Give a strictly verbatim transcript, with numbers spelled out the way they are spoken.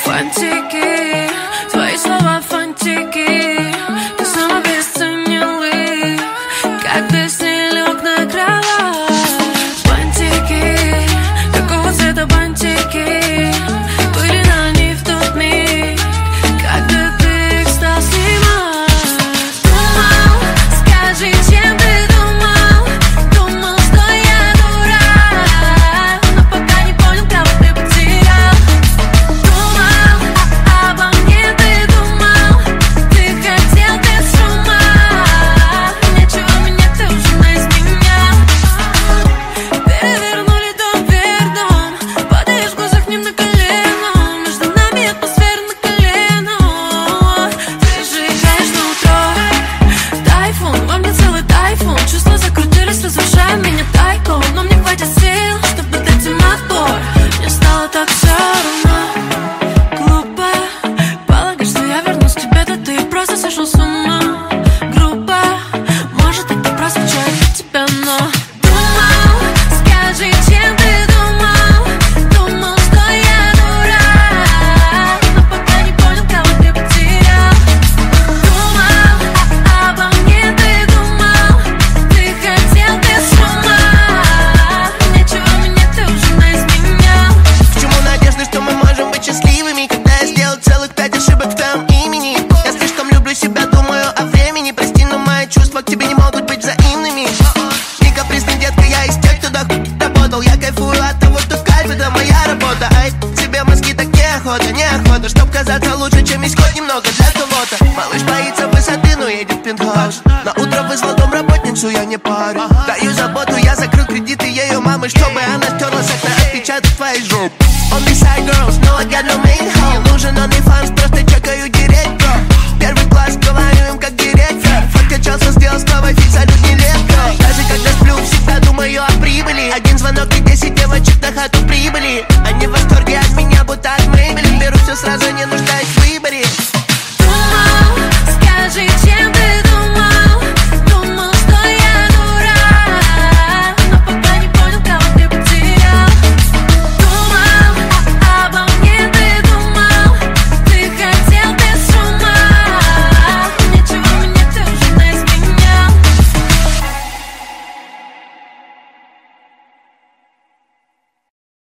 Фантики, твои слова фантики. Ты сам обесценил их, как ты с ней лег на кровать. Бантики, какого цвета бантики? Были на них в тот миг, когда ты их стал снимать. Думал, скажи, чем ты думал? Думал, что я дурак, но пока не понял, кого ты потерял. Думал, обо мне ты думал, ты хотел без шума. Ничего меня ты уже не изменял. Перевернули дом вверх дом, падаешь в глазах к ним на колено. Между нами атмосфера на колено. Ты же играешь на утро. Тайфун, во мне целый тайфун. Чувства закрутились, разрушая меня тайком. Но мне хватит сил, чтобы дать им отпор. Мне стало так все равно. Глупо полагаешь, что я вернусь к тебе, да ты просто сошел с ума. Грубо, может, это прозвучает для тебя, но думал, скажи, чем ты думал? Думал, что я дурак, но пока не понял, кого ты потерял. Думал, обо мне ты думал, ты хотел без шума. Ничего меня ты уже не изменял. Почему надежды, что мы можем быть счастливыми, когда я сделал целых пять ошибок в твоем имени? Я слишком люблю себя, думаю о времени. Прости, но мои чувства к тебе не могут быть взаимными. Не капризный детка, я из тех, кто до хуй работал. Я кайфую от того, что кайф — это моя работа. Ай, тебе мозги так неохота, неохота, чтоб казаться лучше, чем есть хоть немного для кого-то. Малыш боится высоты, но едет в пентхаус. На утро вызвал домработницу, я не парю. Даю заботу, я закрыл кредиты ее мамы, чтобы она стерла с окна отпечаток твоей жопы. Only side girls, no, I got no main home. Нужен OnlyFans, просто чекаю директ, бро. Первый класс, говорю им как директор. Фоткачался, сделал с новой фиг, салют не